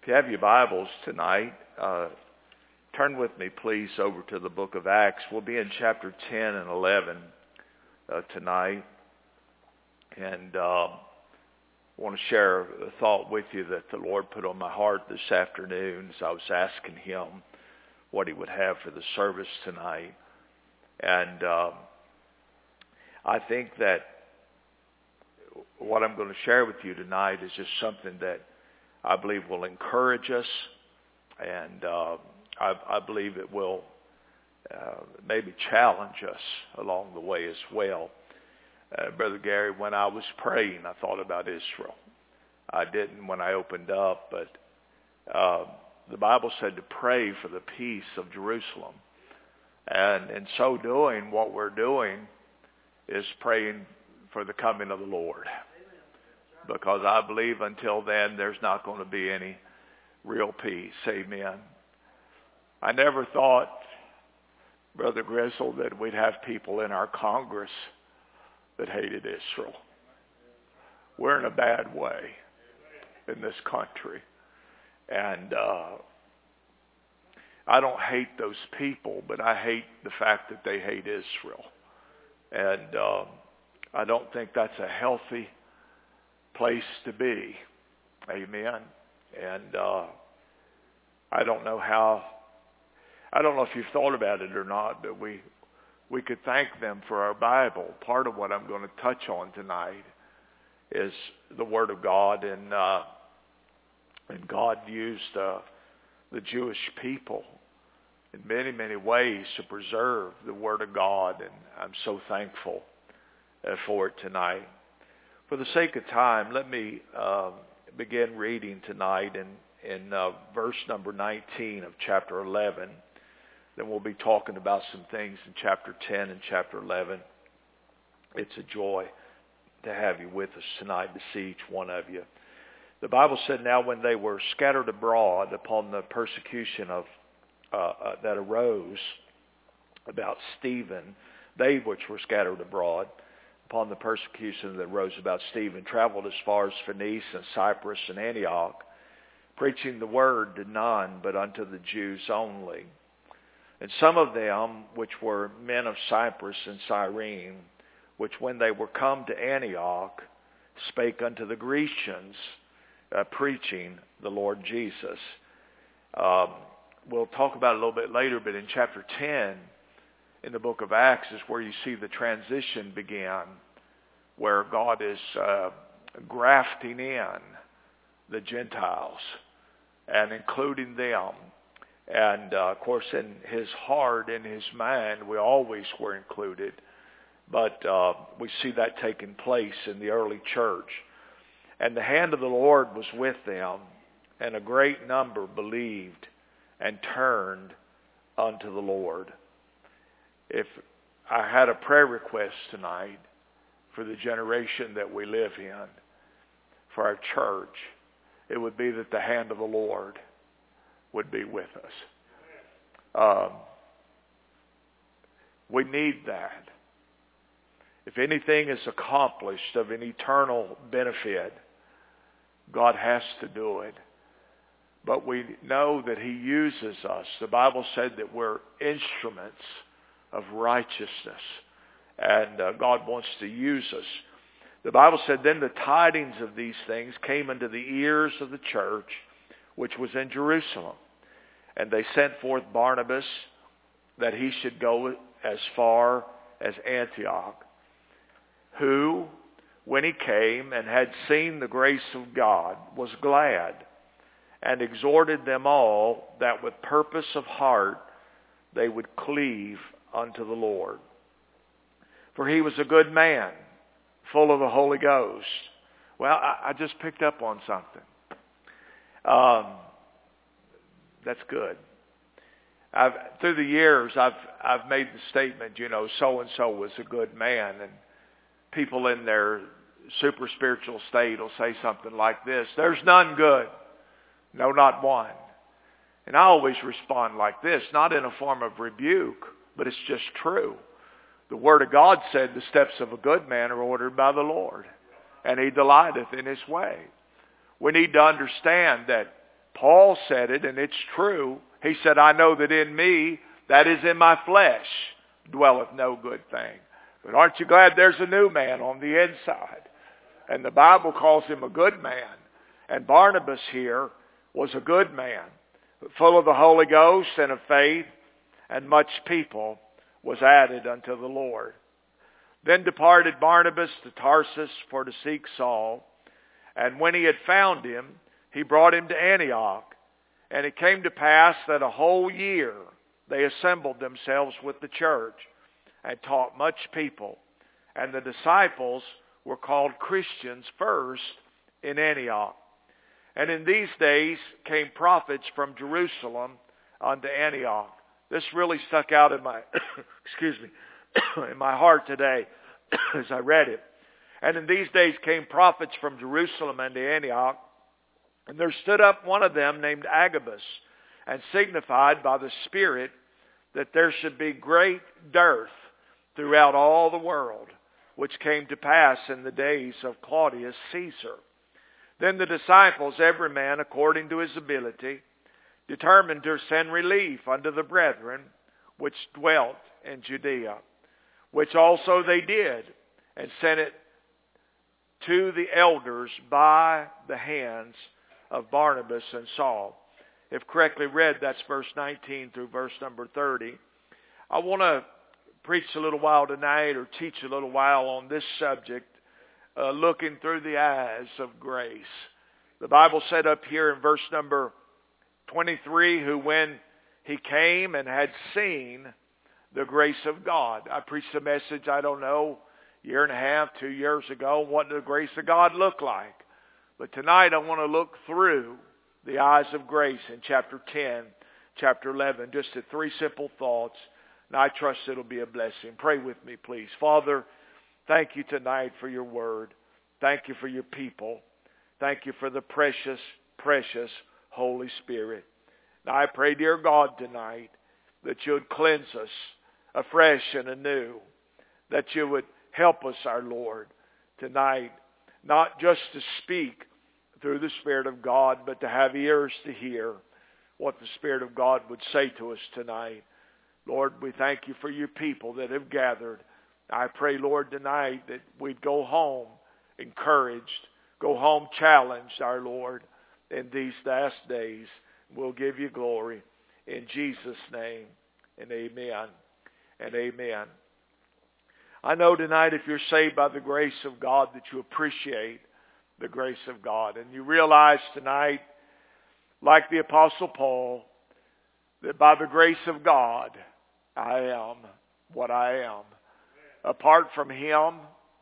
If you have your Bibles tonight, turn with me, please, over to the book of Acts. We'll be in chapter 10 and 11 tonight. And I want to share a thought with you that the Lord put on my heart this afternoon as I was asking Him what He would have for the service tonight. And I think that what I'm going to share with you tonight is just something that I believe will encourage us, and I believe it will maybe challenge us along the way as well. Brother Gary, when I was praying, I thought about Israel. I didn't when I opened up, but the Bible said to pray for the peace of Jerusalem. And in so doing, what we're doing is praying for the coming of the Lord. Because I believe until then, there's not going to be any real peace. Amen. I never thought, Brother Grizzle, that we'd have people in our Congress that hated Israel. We're in a bad way in this country. And I don't hate those people, but I hate the fact that they hate Israel. And I don't think that's a healthy place to be. Amen. And I don't know if you've thought about it or not, but we could thank them for our Bible. Part of what I'm going to touch on tonight is the Word of God, and God used the Jewish people in many, many ways to preserve the Word of God, and I'm so thankful for it tonight. For the sake of time, let me begin reading tonight in verse number 19 of chapter 11. Then we'll be talking about some things in chapter 10 and chapter 11. It's a joy to have you with us tonight, to see each one of you. The Bible said, now when they were scattered abroad upon the persecution of that arose about Stephen, they which were scattered abroad upon the persecution that arose about Stephen, traveled as far as Phoenice and Cyprus and Antioch, preaching the word to none but unto the Jews only. And some of them, which were men of Cyprus and Cyrene, which when they were come to Antioch, spake unto the Grecians, preaching the Lord Jesus. We'll talk about it a little bit later, but in chapter 10, in the book of Acts, is where you see the transition begin, where God is grafting in the Gentiles and including them. And, of course, in His heart, in His mind, we always were included. But we see that taking place in the early church. And the hand of the Lord was with them, and a great number believed and turned unto the Lord. If I had a prayer request tonight for the generation that we live in, for our church, it would be that the hand of the Lord would be with us. We need that. If anything is accomplished of an eternal benefit, God has to do it. But we know that He uses us. The Bible said that we're instruments of righteousness, and God wants to use us. The Bible said, then the tidings of these things came into the ears of the church, which was in Jerusalem. And they sent forth Barnabas, that he should go as far as Antioch, who, when he came and had seen the grace of God, was glad, and exhorted them all that with purpose of heart they would cleave unto the Lord. For he was a good man, full of the Holy Ghost. Well, I just picked up on something. That's good. Through the years, I've made the statement, so-and-so was a good man. And people in their super spiritual state will say something like this: there's none good. No, not one. And I always respond like this, not in a form of rebuke, but it's just true. The Word of God said the steps of a good man are ordered by the Lord, and He delighteth in His way. We need to understand that Paul said it, and it's true. He said, I know that in me, that is in my flesh, dwelleth no good thing. But aren't you glad there's a new man on the inside? And the Bible calls him a good man. And Barnabas here was a good man, full of the Holy Ghost and of faith, and much people was added unto the Lord. Then departed Barnabas to Tarsus for to seek Saul. And when he had found him, he brought him to Antioch. And it came to pass that a whole year they assembled themselves with the church and taught much people. And the disciples were called Christians first in Antioch. And in these days came prophets from Jerusalem unto Antioch. This really stuck out in my, in my heart today as I read it. And in these days came prophets from Jerusalem unto Antioch. And there stood up one of them named Agabus, and signified by the Spirit that there should be great dearth throughout all the world, which came to pass in the days of Claudius Caesar. Then the disciples, every man according to his ability, determined to send relief unto the brethren which dwelt in Judea, which also they did, and sent it to the elders by the hands of Barnabas and Saul. If correctly read, that's verse 19 through verse number 30. I want to preach a little while tonight, or teach a little while on this subject, looking through the eyes of grace. The Bible said up here in verse number 23, who when he came and had seen the grace of God. I preached a message, I don't know, year and a half, 2 years ago, what did the grace of God look like? But tonight I want to look through the eyes of grace in chapter 10, chapter 11, just at 3 simple thoughts. And I trust it'll be a blessing. Pray with me, please. Father, thank you tonight for your word. Thank you for your people. Thank you for the precious, precious Holy Spirit. Now I pray, dear God, tonight that you would cleanse us afresh and anew. That you would help us, our Lord, tonight, not just to speak through the Spirit of God, but to have ears to hear what the Spirit of God would say to us tonight. Lord, we thank you for your people that have gathered. I pray, Lord, tonight that we'd go home encouraged, go home challenged, our Lord, in these last days. We'll give you glory in Jesus' name, and amen and amen. I know tonight if you're saved by the grace of God that you appreciate the grace of God. And you realize tonight, like the Apostle Paul, that by the grace of God, I am what I am. Apart from Him,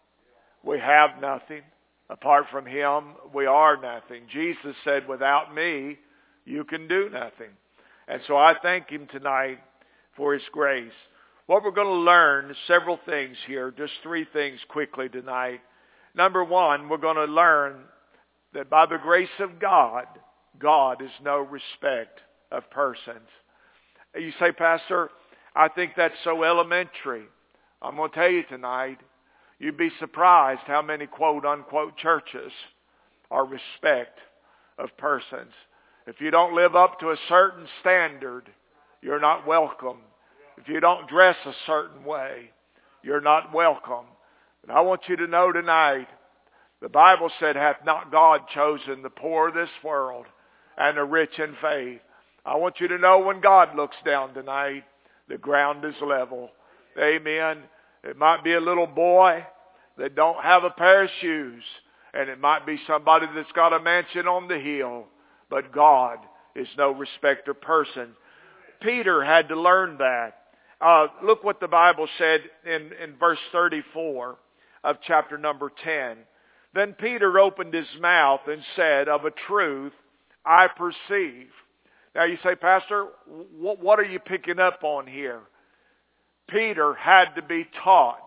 we have nothing. Apart from Him, we are nothing. Jesus said, without me, you can do nothing. And so I thank Him tonight for His grace. What we're going to learn, several things here, just 3 things quickly tonight. Number 1, we're going to learn that by the grace of God, God is no respect of persons. You say, Pastor, I think that's so elementary. I'm going to tell you tonight, you'd be surprised how many quote-unquote churches are respect of persons. If you don't live up to a certain standard, you're not welcome. If you don't dress a certain way, you're not welcome. And I want you to know tonight, the Bible said, hath not God chosen the poor of this world and the rich in faith? I want you to know when God looks down tonight, the ground is level. Amen. It might be a little boy that don't have a pair of shoes, and it might be somebody that's got a mansion on the hill, but God is no respecter of person. Peter had to learn that. Look what the Bible said in verse 34 of chapter number 10. Then Peter opened his mouth and said, of a truth, I perceive. Now you say, Pastor, what are you picking up on here? Peter had to be taught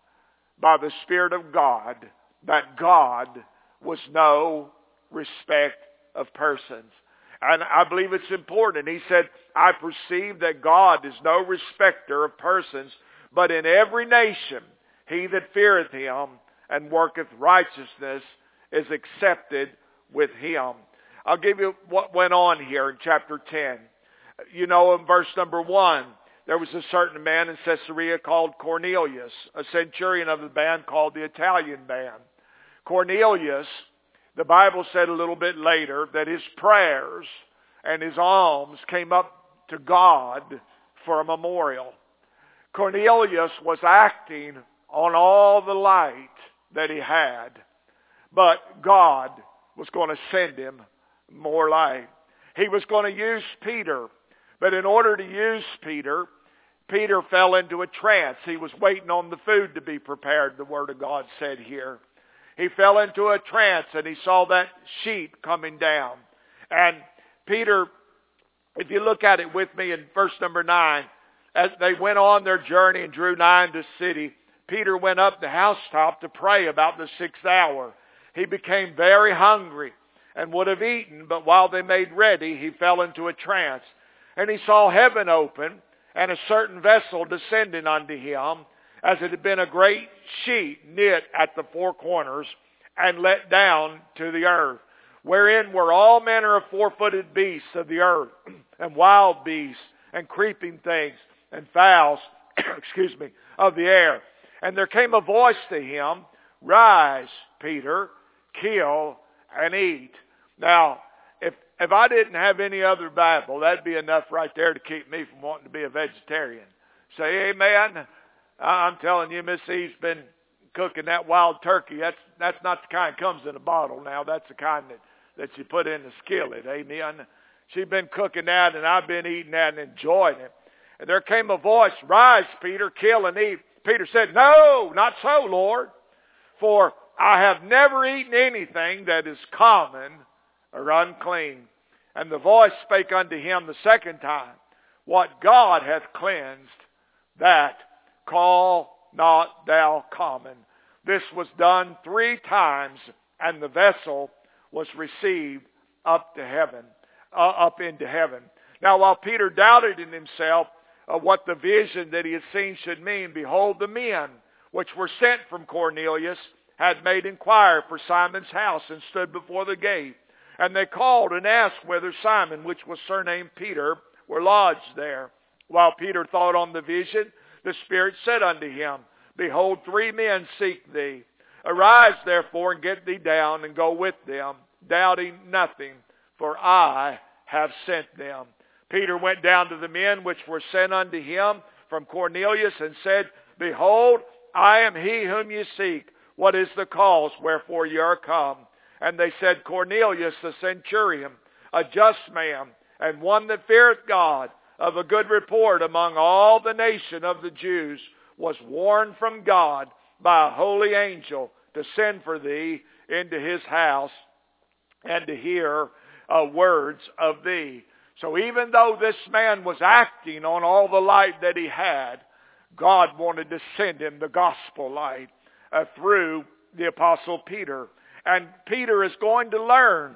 by the Spirit of God that God was no respect of persons. And I believe it's important. He said, I perceive that God is no respecter of persons, but in every nation he that feareth him and worketh righteousness is accepted with him. I'll give you what went on here in chapter 10. You know, in verse number 1, there was a certain man in Caesarea called Cornelius, a centurion of the band called the Italian band. Cornelius, the Bible said a little bit later that his prayers and his alms came up to God for a memorial. Cornelius was acting on all the light that he had, but God was going to send him more light. He was going to use Peter, but in order to use Peter, Peter fell into a trance. He was waiting on the food to be prepared, the Word of God said here. He fell into a trance and he saw that sheet coming down. And Peter, if you look at it with me in verse number 9, as they went on their journey and drew nigh to the city, Peter went up the housetop to pray about the 6th hour. He became very hungry and would have eaten, but while they made ready, he fell into a trance. And he saw heaven open, and a certain vessel descending unto him, as it had been a great sheet knit at the four corners, and let down to the earth, wherein were all manner of four-footed beasts of the earth, and wild beasts, and creeping things, and fowls, of the air. And there came a voice to him, Rise, Peter, kill and eat. Now, if I didn't have any other Bible, that'd be enough right there to keep me from wanting to be a vegetarian. Say amen. I'm telling you, Miss Eve's been cooking that wild turkey. That's not the kind that comes in a bottle now. That's the kind that you put in the skillet. Amen. She's been cooking that, and I've been eating that and enjoying it. And there came a voice, Rise, Peter, kill and eat. Peter said, No, not so, Lord. For I have never eaten anything that is common or unclean. And the voice spake unto him the second time, What God hath cleansed, that call not thou common. This was done 3 times, and the vessel was received up into heaven. Now while Peter doubted in himself what the vision that he had seen should mean, behold, the men which were sent from Cornelius had made inquiry for Simon's house, and stood before the gate. And they called and asked whether Simon, which was surnamed Peter, were lodged there. While Peter thought on the vision, the Spirit said unto him, Behold, 3 men seek thee. Arise therefore and get thee down and go with them, doubting nothing, for I have sent them. Peter went down to the men which were sent unto him from Cornelius, and said, Behold, I am he whom ye seek. What is the cause wherefore ye are come? And they said, Cornelius the centurion, a just man, and one that feareth God, of a good report among all the nation of the Jews, was warned from God by a holy angel to send for thee into his house, and to hear words of thee. So even though this man was acting on all the light that he had, God wanted to send him the gospel light through the Apostle Peter. And Peter is going to learn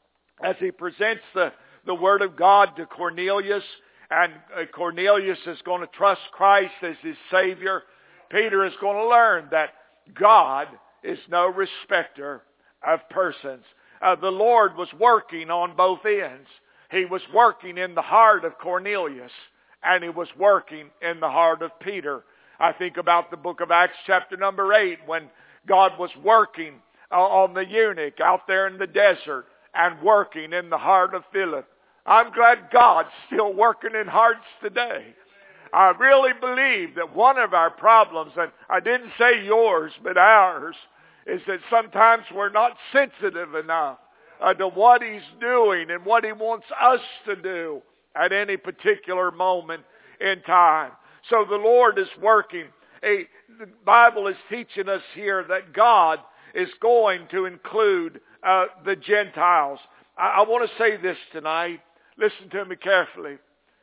as he presents the Word of God to Cornelius, and Cornelius is going to trust Christ as his Savior. Peter is going to learn that God is no respecter of persons. The Lord was working on both ends. He was working in the heart of Cornelius, and he was working in the heart of Peter. I think about the book of Acts chapter number 8, when God was working on the eunuch out there in the desert, and working in the heart of Philip. I'm glad God's still working in hearts today. I really believe that one of our problems, and I didn't say yours, but ours, is that sometimes we're not sensitive enough to what He's doing and what He wants us to do at any particular moment in time. So the Lord is working. The Bible is teaching us here that God is going to include the Gentiles. I want to say this tonight. Listen to me carefully.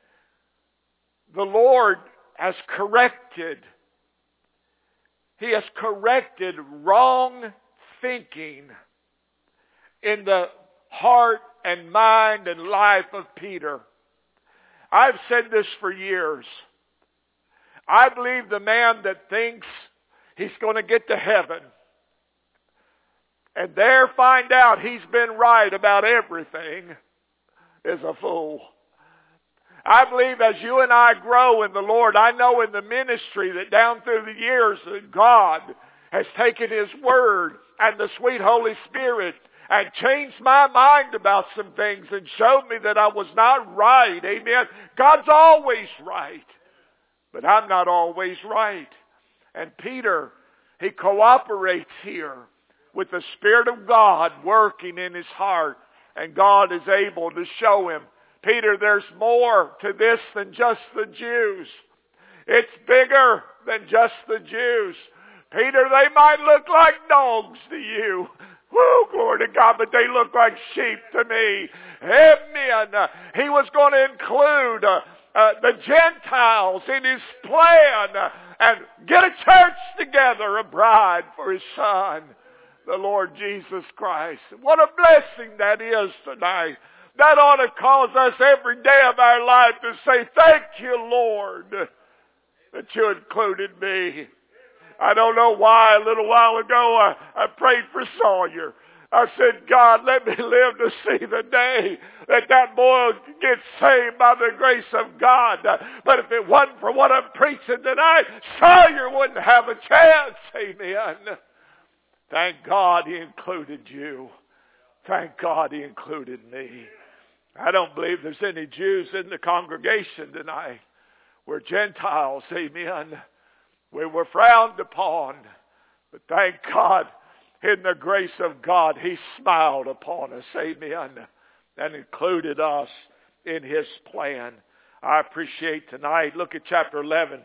The Lord has corrected. He has corrected wrong thinking in the heart and mind and life of Peter. I've said this for years. I believe the man that thinks he's going to get to heaven and there find out he's been right about everything is a fool. I believe as you and I grow in the Lord, I know in the ministry that down through the years that God has taken His Word and the sweet Holy Spirit and changed my mind about some things and showed me that I was not right. Amen. God's always right. But I'm not always right. And Peter, he cooperates here with the Spirit of God working in his heart. And God is able to show him, Peter, there's more to this than just the Jews. It's bigger than just the Jews. Peter, they might look like dogs to you. Woo, glory to God, but they look like sheep to me. Amen. He was going to include the Gentiles in his plan and get a church together, a bride for his Son, the Lord Jesus Christ. What a blessing that is tonight. That ought to cause us every day of our life to say, thank you, Lord, that you included me. I don't know why a little while ago I prayed for Sawyer. I said, God, let me live to see the day that boy gets saved by the grace of God. But if it wasn't for what I'm preaching tonight, Sawyer wouldn't have a chance. Amen. Thank God He included you. Thank God He included me. I don't believe there's any Jews in the congregation tonight. We're Gentiles. Amen. We were frowned upon. But thank God, in the grace of God, He smiled upon us. Amen. And included us in His plan. I appreciate tonight. Look at chapter 11.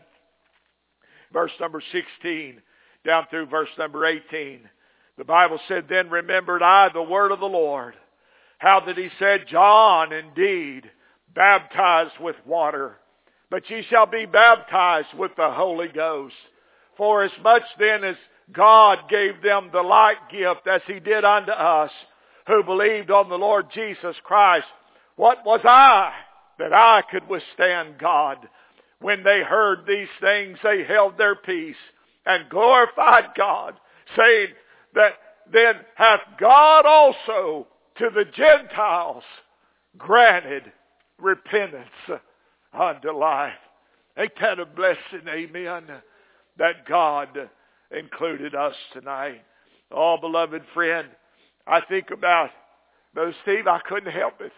Verse number 16. Down through verse number 18. The Bible said, Then remembered I the word of the Lord. How that He said, John indeed baptized with water, but ye shall be baptized with the Holy Ghost. For as much then as God gave them the like gift as He did unto us, who believed on the Lord Jesus Christ, what was I that I could withstand God? When they heard these things, they held their peace and glorified God, saying that then hath God also to the Gentiles granted repentance unto life. Ain't that a blessing, amen, that God included us tonight. Oh, beloved friend, I think about those, Steve, I couldn't help it.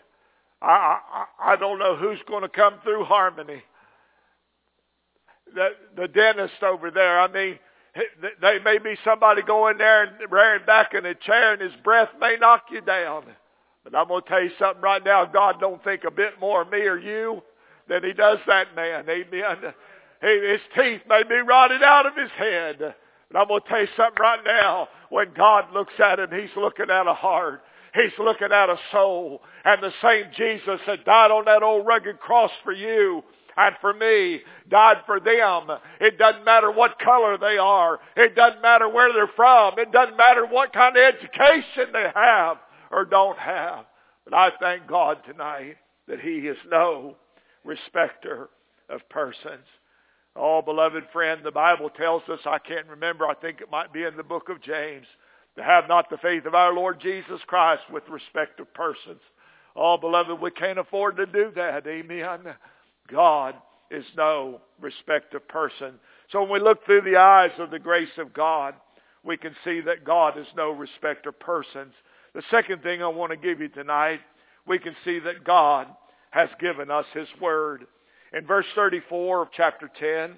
I don't know who's going to come through Harmony. The dentist over there, I mean, they may be somebody going there and rearing back in a chair and his breath may knock you down. But I'm going to tell you something right now. God don't think a bit more of me or you than He does that man. Amen. His teeth may be rotted out of his head. But I'm going to tell you something right now. When God looks at him, He's looking at a heart. He's looking at a soul. And the same Jesus that died on that old rugged cross for you and for me, died for them. It doesn't matter what color they are. It doesn't matter where they're from. It doesn't matter what kind of education they have or don't have. But I thank God tonight that He is no respecter of persons. Oh, beloved friend, the Bible tells us, I can't remember, I think it might be in the book of James, to have not the faith of our Lord Jesus Christ with respect of persons. Oh, beloved, we can't afford to do that. Amen. God is no respect of person. So when we look through the eyes of the grace of God, we can see that God is no respect of persons. The second thing I want to give you tonight, we can see that God has given us His Word. In verse 34 of chapter 10,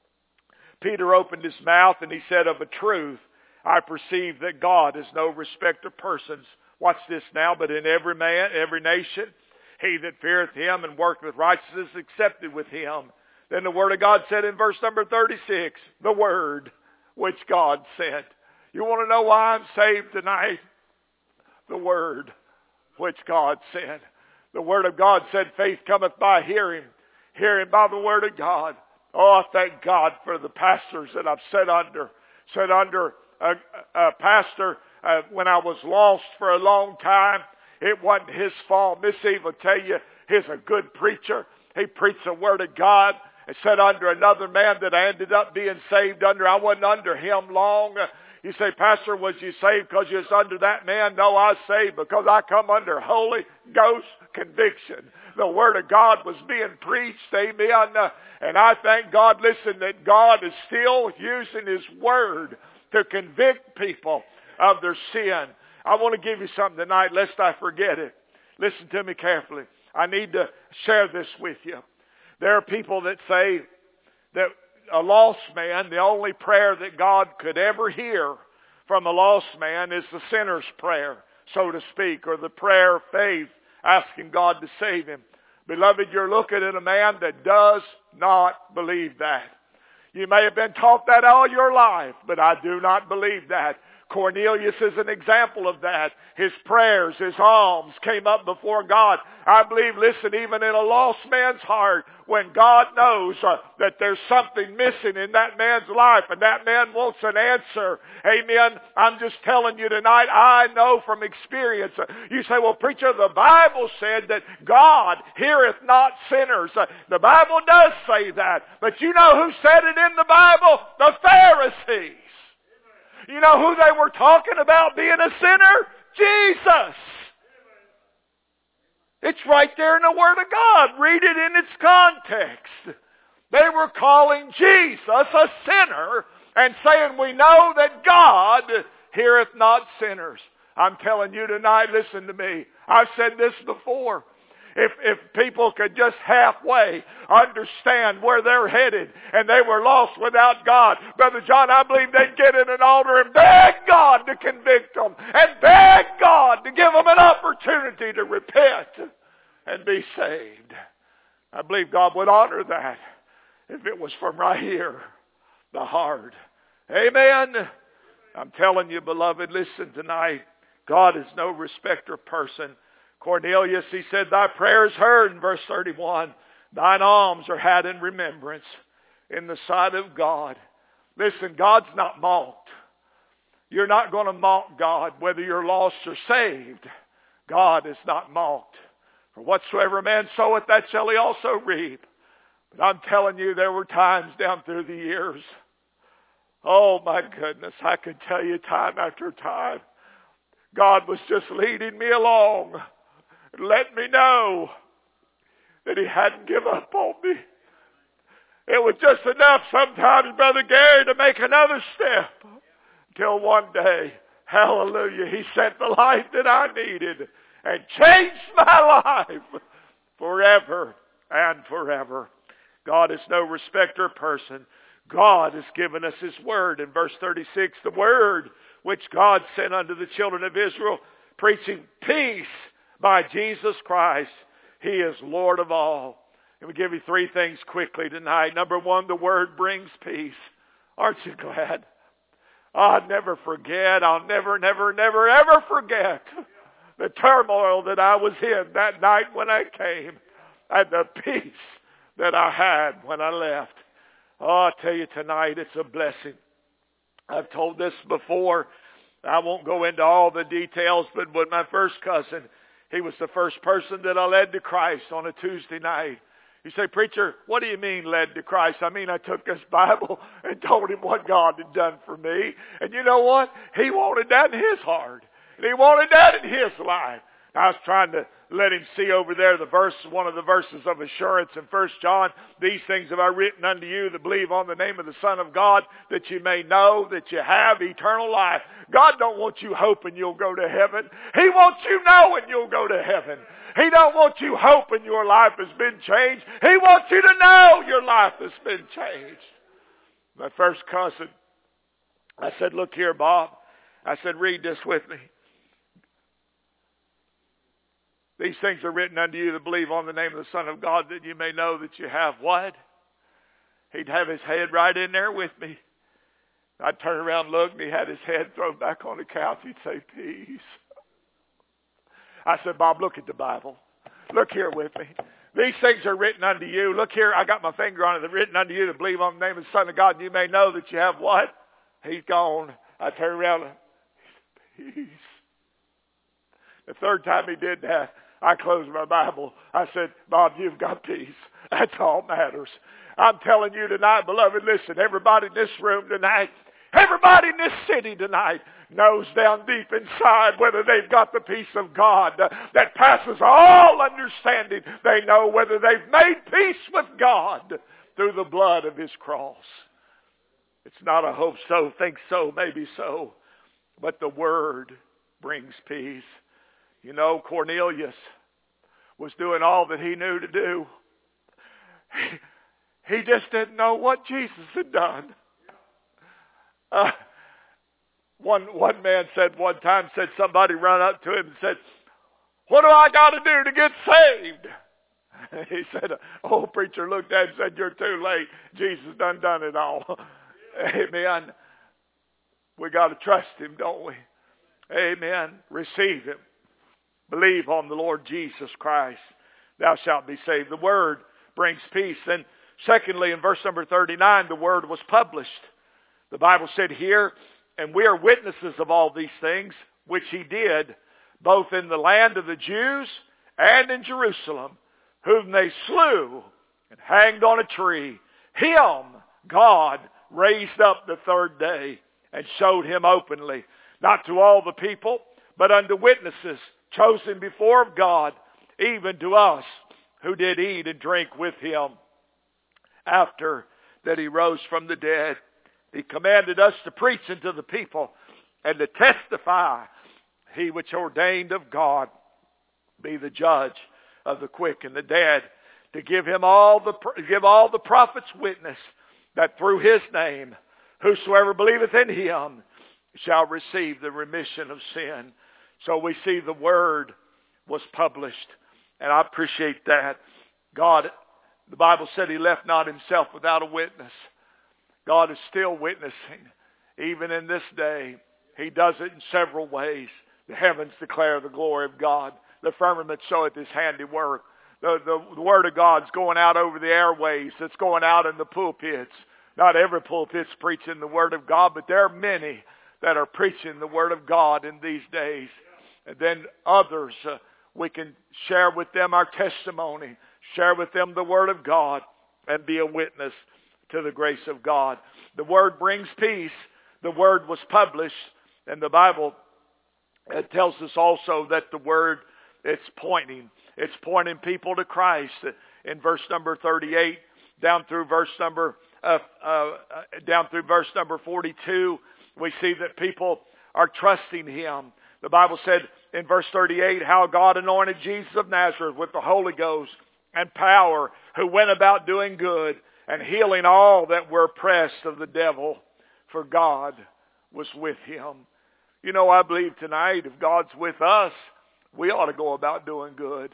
Peter opened his mouth and he said, Of a truth, I perceive that God is no respecter of persons. Watch this now. But in every man, every nation, he that feareth Him and worketh with righteousness is accepted with Him. Then the Word of God said in verse number 36, the Word which God sent. You want to know why I'm saved tonight? The Word which God sent. The Word of God said, faith cometh by hearing, hearing by the Word of God. Oh, I thank God for the pastors that I've sat under. Sat under a pastor when I was lost for a long time. It wasn't his fault. Miss Eve will tell you, he's a good preacher. He preached the Word of God and sat under another man that I ended up being saved under. I wasn't under him long. You say, Pastor, was you saved because you was under that man? No, I was saved because I come under Holy Ghost conviction. The Word of God was being preached, amen. And I thank God, listen, that God is still using His Word to convict people of their sin. I want to give you something tonight, lest I forget it. Listen to me carefully. I need to share this with you. There are people that say that a lost man, the only prayer that God could ever hear from a lost man is the sinner's prayer, so to speak, or the prayer of faith, asking God to save him. Beloved, you're looking at a man that does not believe that. You may have been taught that all your life, but I do not believe that. Cornelius is an example of that. His prayers, his alms came up before God. I believe, listen, even in a lost man's heart, when God knows that there's something missing in that man's life and that man wants an answer, amen, I'm just telling you tonight, I know from experience. You say, well, preacher, the Bible said that God heareth not sinners. The Bible does say that. But you know who said it in the Bible? The Pharisees. You know who they were talking about being a sinner? Jesus. It's right there in the Word of God. Read it in its context. They were calling Jesus a sinner and saying, we know that God heareth not sinners. I'm telling you tonight, listen to me. I've said this before. If people could just halfway understand where they're headed and they were lost without God, Brother John, I believe they'd get in an altar and beg God to convict them and beg God to give them an opportunity to repent and be saved. I believe God would honor that if it was from right here, the heart. Amen. I'm telling you, beloved, listen tonight. God is no respecter of person. Cornelius, he said, thy prayer is heard in verse 31. Thine alms are had in remembrance in the sight of God. Listen, God's not mocked. You're not going to mock God whether you're lost or saved. God is not mocked. For whatsoever a man soweth, that shall he also reap. But I'm telling you, there were times down through the years. Oh my goodness, I could tell you time after time. God was just leading me along. Let me know that He hadn't given up on me. It was just enough sometimes, Brother Gary, to make another step. Until one day, hallelujah, He sent the light that I needed and changed my life forever and forever. God is no respecter of person. God has given us His Word. In verse 36, the Word which God sent unto the children of Israel, preaching peace by Jesus Christ. He is Lord of all. Let me give you three things quickly tonight. Number one, the Word brings peace. Aren't you glad? I'll never forget. I'll never, ever forget the turmoil that I was in that night when I came and the peace that I had when I left. Oh, I tell you tonight, it's a blessing. I've told this before. I won't go into all the details, but with my first cousin, he was the first person that I led to Christ on a Tuesday night. You say, preacher, what do you mean led to Christ? I mean, I took this Bible and told him what God had done for me. And you know what? He wanted that in his heart. And he wanted that in his life. I was trying to let him see over there the verse, one of the verses of assurance in 1 John. These things have I written unto you that believe on the name of the Son of God, that you may know that you have eternal life. God don't want you hoping you'll go to heaven. He wants you knowing you'll go to heaven. He don't want you hoping your life has been changed. He wants you to know your life has been changed. My first cousin, I said, look here, Bob. I said, read this with me. These things are written unto you that believe on the name of the Son of God, that you may know that you have what? He'd have his head right in there with me. I'd turn around and look, and he had his head thrown back on the couch. He'd say, peace. I said, Bob, look at the Bible. Look here with me. These things are written unto you. Look here, I got my finger on it. They're written unto you that believe on the name of the Son of God, and you may know that you have what? He's gone. I turned around and, peace. The third time he did that, I closed my Bible. I said, Bob, you've got peace. That's all matters. I'm telling you tonight, beloved, listen, everybody in this room tonight, Everybody in this city tonight knows down deep inside whether they've got the peace of God that passes all understanding. They know whether they've made peace with God through the blood of His cross. It's not a hope so, think so, maybe so, but the Word brings peace. You know, Cornelius was doing all that he knew to do. He just didn't know what Jesus had done. One man said one time, somebody run up to him and said, "What do I got to do to get saved?" He said, old preacher looked at him and said, "You're too late. Jesus done it all." Amen. We got to trust Him, don't we? Amen. Receive Him. Believe on the Lord Jesus Christ. Thou shalt be saved. The Word brings peace. And secondly, in verse number 39, the Word was published. The Bible said here, "And we are witnesses of all these things, which He did, both in the land of the Jews and in Jerusalem, whom they slew and hanged on a tree. Him God raised up the third day, and showed Him openly, not to all the people, but unto witnesses, chosen before of God, even to us, who did eat and drink with Him after that He rose from the dead. He commanded us to preach unto the people, and to testify, He which ordained of God be the judge of the quick and the dead, to give all the prophets witness, that through His name, whosoever believeth in Him shall receive the remission of sin." So we see the Word was published. And I appreciate that. God, the Bible said He left not Himself without a witness. God is still witnessing. Even in this day, He does it in several ways. The heavens declare the glory of God. The firmament showeth His handiwork. The Word of God's going out over the airways. It's going out in the pulpits. Not every pulpit's preaching the Word of God, but there are many that are preaching the Word of God in these days. And then others, we can share with them our testimony, share with them the Word of God, and be a witness to the grace of God. The Word brings peace. The Word was published. And the Bible tells us also that the Word, it's pointing people to Christ. In verse number 38, down through verse number 42, we see that people are trusting Him. The Bible said in verse 38, "How God anointed Jesus of Nazareth with the Holy Ghost and power, who went about doing good and healing all that were oppressed of the devil, for God was with Him." You know, I believe tonight, if God's with us, we ought to go about doing good.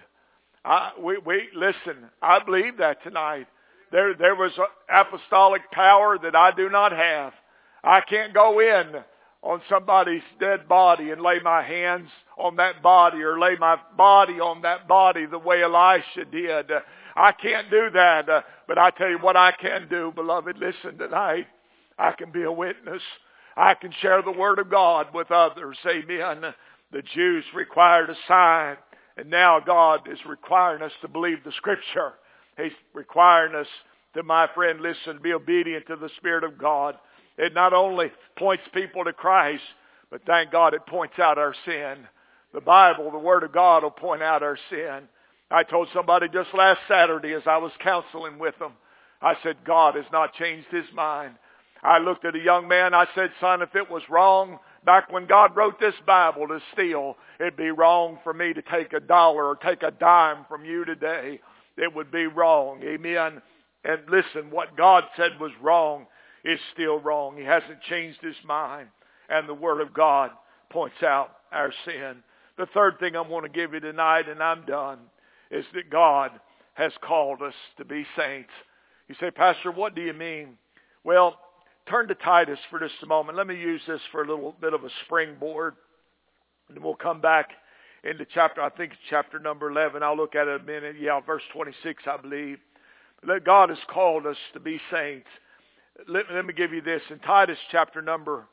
Listen, I believe that tonight. There was apostolic power that I do not have. I can't go in on somebody's dead body and lay my hands on that body, or lay my body on that body the way Elisha did. I can't do that. But I tell you what I can do, beloved. Listen tonight. I can be a witness. I can share the Word of God with others. Amen. The Jews required a sign, and now God is requiring us to believe the Scripture. He's requiring us to, my friend, listen, be obedient to the Spirit of God. It not only points people to Christ, but thank God it points out our sin. The Bible, the Word of God, will point out our sin. I told somebody just last Saturday as I was counseling with them, I said, God has not changed His mind. I looked at a young man, I said, son, if it was wrong back when God wrote this Bible to steal, it'd be wrong for me to take $1 or take a dime from you today. It would be wrong. Amen. And listen, what God said was wrong is still wrong. He hasn't changed His mind. And the Word of God points out our sin. The third thing I want to give you tonight, and I'm done, is that God has called us to be saints. You say, Pastor, what do you mean? Well, turn to Titus for just a moment. Let me use this for a little bit of a springboard. And we'll come back into chapter number 11. I'll look at it in a minute. Yeah, verse 26, I believe. That God has called us to be saints. Let me give you this. In Titus chapter number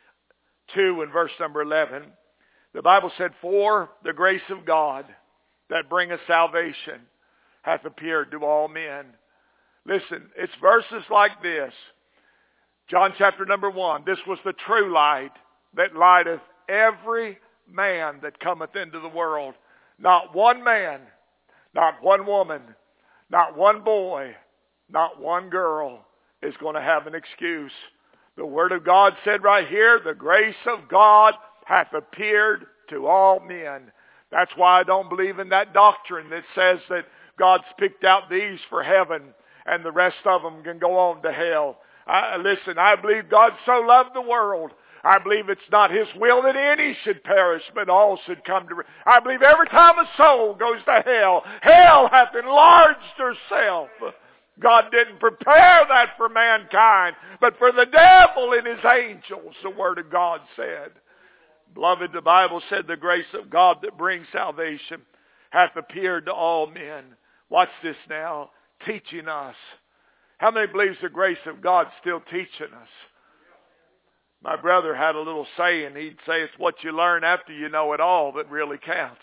2 and verse number 11, the Bible said, "For the grace of God that bringeth salvation hath appeared to all men." Listen, it's verses like this John chapter number 1. This was the true light that lighteth every man that cometh into the world. Not one man, not one woman, not one boy, not one girl is going to have an excuse. The Word of God said right here, the grace of God hath appeared to all men. That's why I don't believe in that doctrine that says that God's picked out these for heaven and the rest of them can go on to hell. Listen, I believe God so loved the world. I believe it's not His will that any should perish, but all should come to... I believe every time a soul goes to hell, hell hath enlarged herself. God didn't prepare that for mankind, but for the devil and his angels, the Word of God said. Beloved, the Bible said the grace of God that brings salvation hath appeared to all men. Watch this now, teaching us. How many believes the grace of God's still teaching us? My brother had a little saying. He'd say it's what you learn after you know it all that really counts.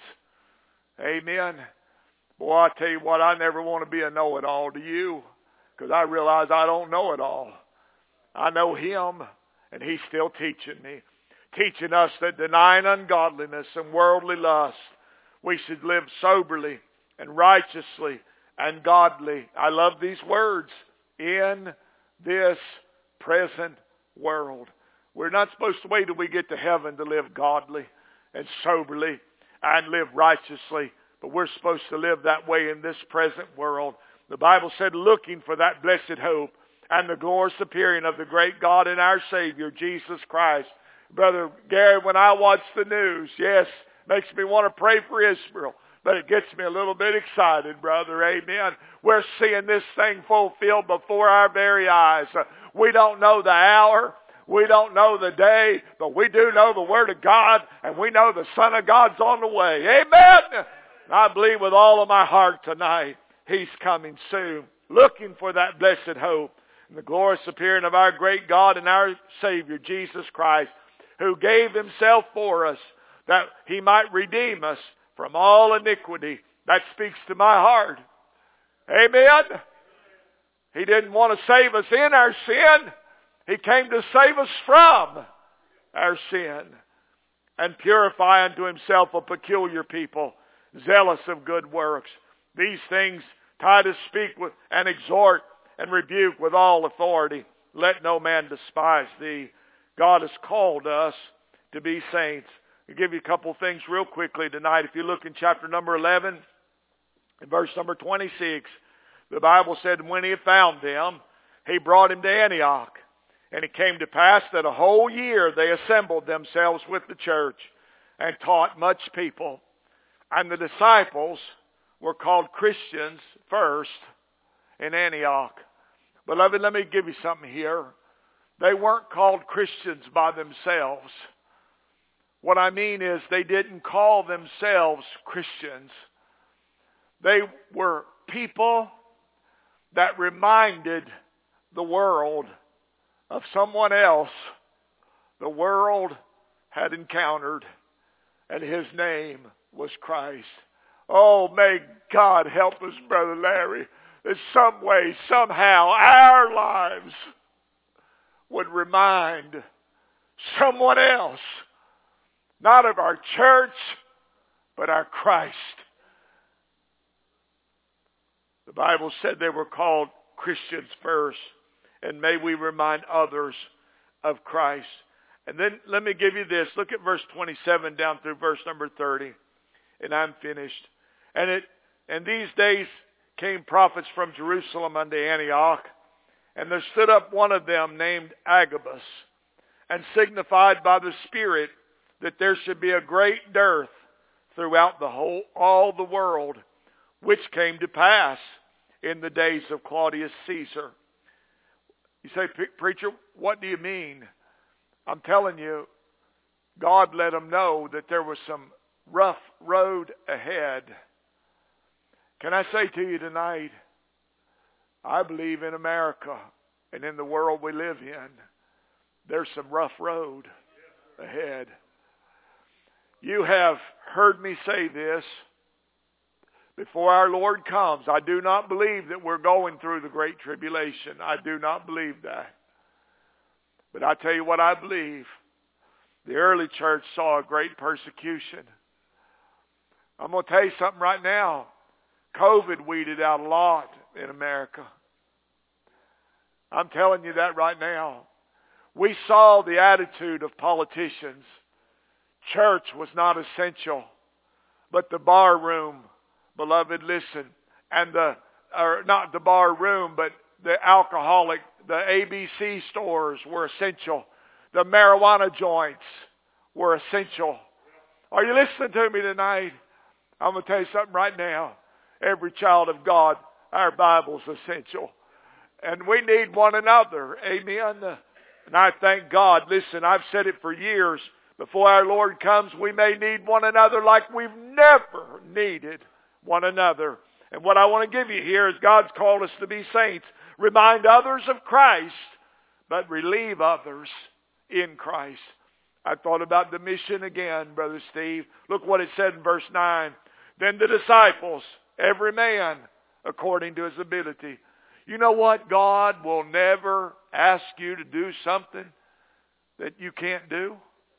Amen. Boy, I tell you what, I never want to be a know-it-all to you, because I realize I don't know it all. I know Him, and He's still teaching me. Teaching us that denying ungodliness and worldly lust, we should live soberly and righteously and godly. I love these words. In this present world. We're not supposed to wait till we get to heaven to live godly and soberly and live righteously. But we're supposed to live that way in this present world. The Bible said, looking for that blessed hope and the glorious appearing of the great God and our Savior, Jesus Christ. Brother Gary, when I watch the news, yes, makes me want to pray for Israel. But it gets me a little bit excited, brother. Amen. We're seeing this thing fulfilled before our very eyes. We don't know the hour. We don't know the day. But we do know the Word of God. And we know the Son of God's on the way. Amen. I believe with all of my heart tonight, He's coming soon. Looking for that blessed hope and the glorious appearing of our great God and our Savior, Jesus Christ, who gave Himself for us that He might redeem us from all iniquity. That speaks to my heart. Amen. He didn't want to save us in our sin. He came to save us from our sin and purify unto Himself a peculiar people, zealous of good works. These things Titus speak with and exhort and rebuke with all authority. Let no man despise thee. God has called us to be saints. I'll give you a couple things real quickly tonight. If you look in chapter number 11, in verse number 26, the Bible said, when He had found them, He brought him to Antioch. And it came to pass that a whole year they assembled themselves with the church and taught much people. And the disciples were called Christians first in Antioch. Beloved, let me give you something here. They weren't called Christians by themselves. What I mean is they didn't call themselves Christians. They were people that reminded the world of someone else the world had encountered, and His name was Christ. Oh, may God help us, Brother Larry, that some way, somehow, our lives would remind someone else, not of our church, but our Christ. The Bible said they were called Christians first, and may we remind others of Christ. And then let me give you this. Look at verse 27 down through verse number 30, and I'm finished. And these days came prophets from Jerusalem unto Antioch, and there stood up one of them named Agabus, and signified by the Spirit that there should be a great dearth throughout all the world, which came to pass in the days of Claudius Caesar. You say, preacher, what do you mean? I'm telling you, God let them know that there was some rough road ahead. Can I say to you tonight, I believe in America and in the world we live in, there's some rough road ahead. You have heard me say this. Before our Lord comes, I do not believe that we're going through the Great Tribulation. I do not believe that. But I tell you what I believe. The early church saw a great persecution. I'm going to tell you something right now. COVID weeded out a lot in America. I'm telling you that right now. We saw the attitude of politicians. Church was not essential. But the bar room, beloved, listen. And not the bar room, but the alcoholic, the ABC stores were essential. The marijuana joints were essential. Are you listening to me tonight? I'm going to tell you something right now. Every child of God, our Bible's essential. And we need one another. Amen. And I thank God. Listen, I've said it for years. Before our Lord comes, we may need one another like we've never needed one another. And what I want to give you here is God's called us to be saints. Remind others of Christ, but relieve others in Christ. I thought about the mission again, Brother Steve. Look what it said in verse 9. Then the disciples, every man according to his ability. You know what? God will never ask you to do something that you can't do.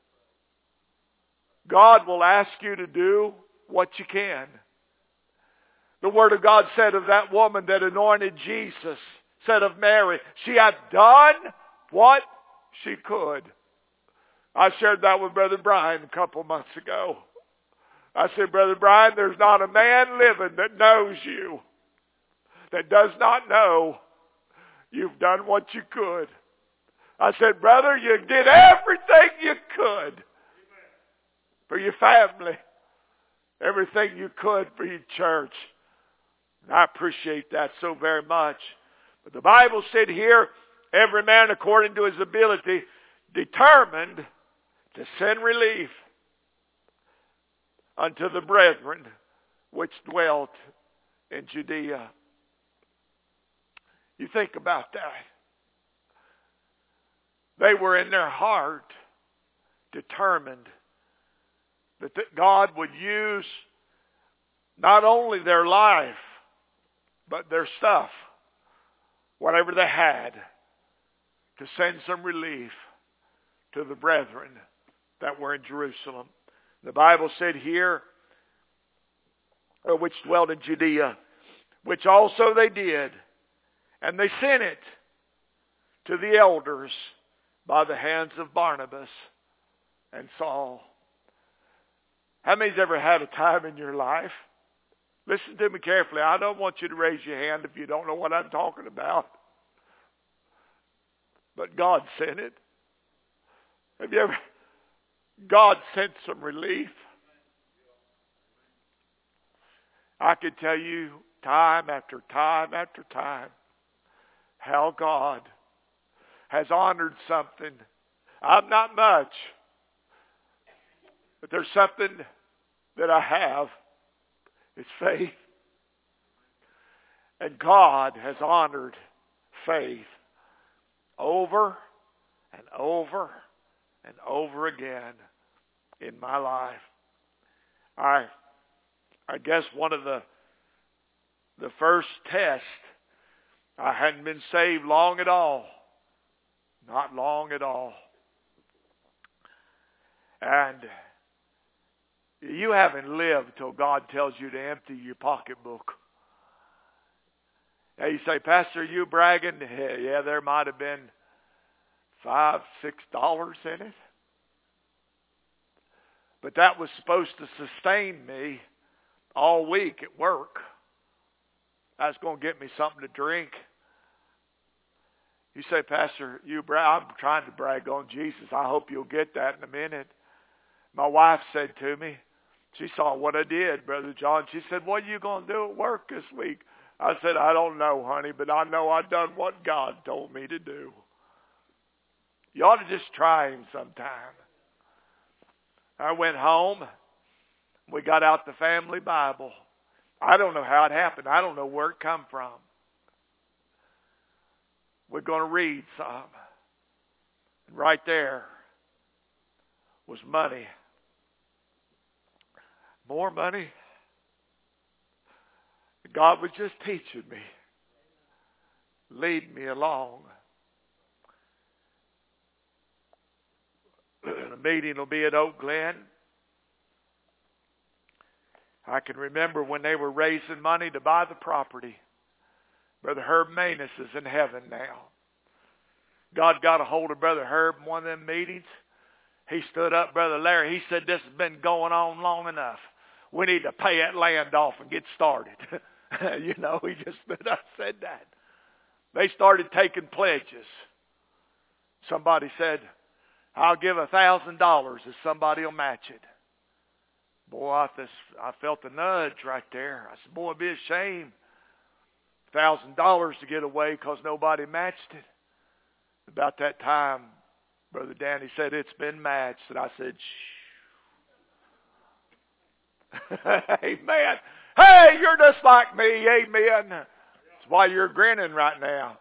God will ask you to do what you can. The Word of God said of that woman that anointed Jesus, said of Mary, she had done what she could. I shared that with Brother Brian a couple months ago. I said, Brother Brian, there's not a man living that knows you, that does not know you've done what you could. I said, brother, you did everything you could for your family, everything you could for your church. And I appreciate that so very much. But the Bible said here, every man according to his ability, determined to send relief unto the brethren which dwelt in Judea. You think about that. They were in their heart determined that God would use not only their life, but their stuff, whatever they had, to send some relief to the brethren that were in Jerusalem. The Bible said here, which dwelt in Judea, which also they did, and they sent it to the elders by the hands of Barnabas and Saul. How many's ever had a time in your life? Listen to me carefully. I don't want you to raise your hand if you don't know what I'm talking about. But God sent it. Have you ever? God sent some relief. I could tell you time after time after time how God has honored something. I'm not much, but there's something that I have. It's faith. And God has honored faith over and over and over again in my life. I guess one of the first tests, I hadn't been saved long at all. Not long at all. And you haven't lived till God tells you to empty your pocketbook. Now you say, Pastor, are you bragging? Yeah, there might have been $5, $6 in it. But that was supposed to sustain me all week at work. That's going to get me something to drink. You say, Pastor, I'm trying to brag on Jesus. I hope you'll get that in a minute. My wife said to me, she saw what I did, Brother John. She said, what are you going to do at work this week? I said, I don't know, honey, but I know I've done what God told me to do. You ought to just try him sometime. I went home. We got out the family Bible. I don't know how it happened. I don't know where it come from. We're going to read some. And right there was money. More money. God was just teaching me. Lead me along. The meeting will be at Oak Glen. I can remember when they were raising money to buy the property. Brother Herb Manus is in heaven now. God got a hold of Brother Herb in one of them meetings. He stood up, Brother Larry. He said, this has been going on long enough. We need to pay that land off and get started. You know, he just stood up and said that. They started taking pledges. Somebody said, I'll give $1,000 if somebody will match it. Boy, I felt the nudge right there. I said, boy, it'd be a shame. $1,000 to get away because nobody matched it. About that time, Brother Danny said, it's been matched. And I said, shh. Amen. Hey, you're just like me. Amen. That's why you're grinning right now.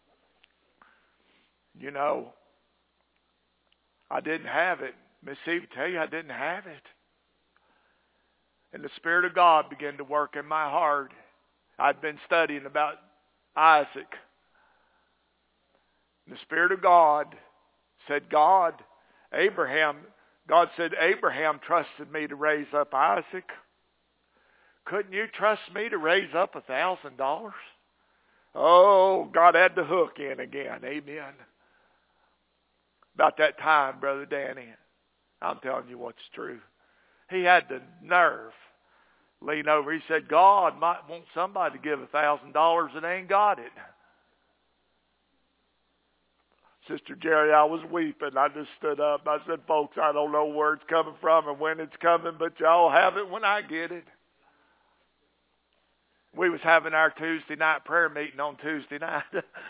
You know, I didn't have it. Miss Eve, tell you I didn't have it. And the Spirit of God began to work in my heart. I'd been studying about Isaac. The Spirit of God said, God said, Abraham trusted me to raise up Isaac. Couldn't you trust me to raise up $1,000? Oh, God had the hook in again. Amen. About that time, Brother Danny, I'm telling you what's true. He had the nerve. Lean over. He said, God might want somebody to give $1,000 and ain't got it. Sister Jerry, I was weeping. I just stood up. I said, folks, I don't know where it's coming from and when it's coming, but y'all have it when I get it. We was having our Tuesday night prayer meeting on Tuesday night.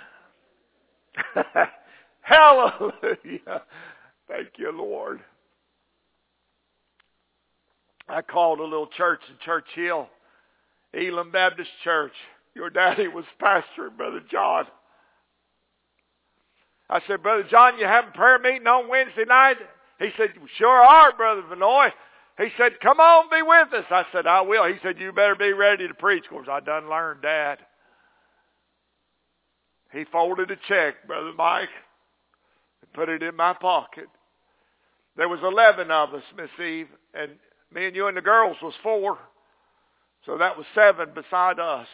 Hallelujah. Thank you, Lord. I called a little church in Church Hill, Elam Baptist Church. Your daddy was pastoring, Brother John. I said, Brother John, you having prayer meeting on Wednesday night? He said, sure are, Brother Vinoy. He said, come on, be with us. I said, I will. He said, you better be ready to preach. Of course, I done learned that. He folded a check, Brother Mike, and put it in my pocket. There was 11 of us, Miss Eve, and me and you and the girls was 4. So that was 7 beside us.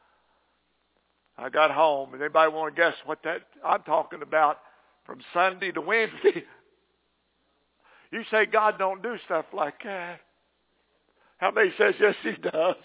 I got home, and anybody want to guess what that I'm talking about from Sunday to Wednesday? You say God don't do stuff like that. How many says yes, He does?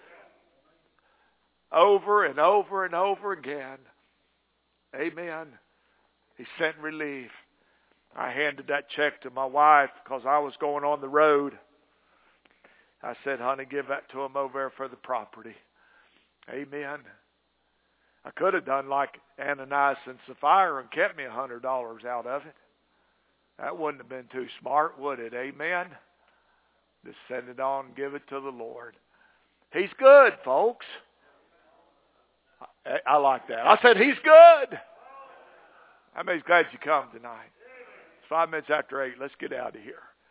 Over and over and over again. Amen. He sent relief. I handed that check to my wife because I was going on the road. I said, honey, give that to him over there for the property. Amen. I could have done like Ananias and Sapphira and kept me $100 out of it. That wouldn't have been too smart, would it? Amen. Just send it on and give it to the Lord. He's good, folks. I like that. I said, He's good. How many's glad you come tonight? It's 5 minutes after 8. Let's get out of here.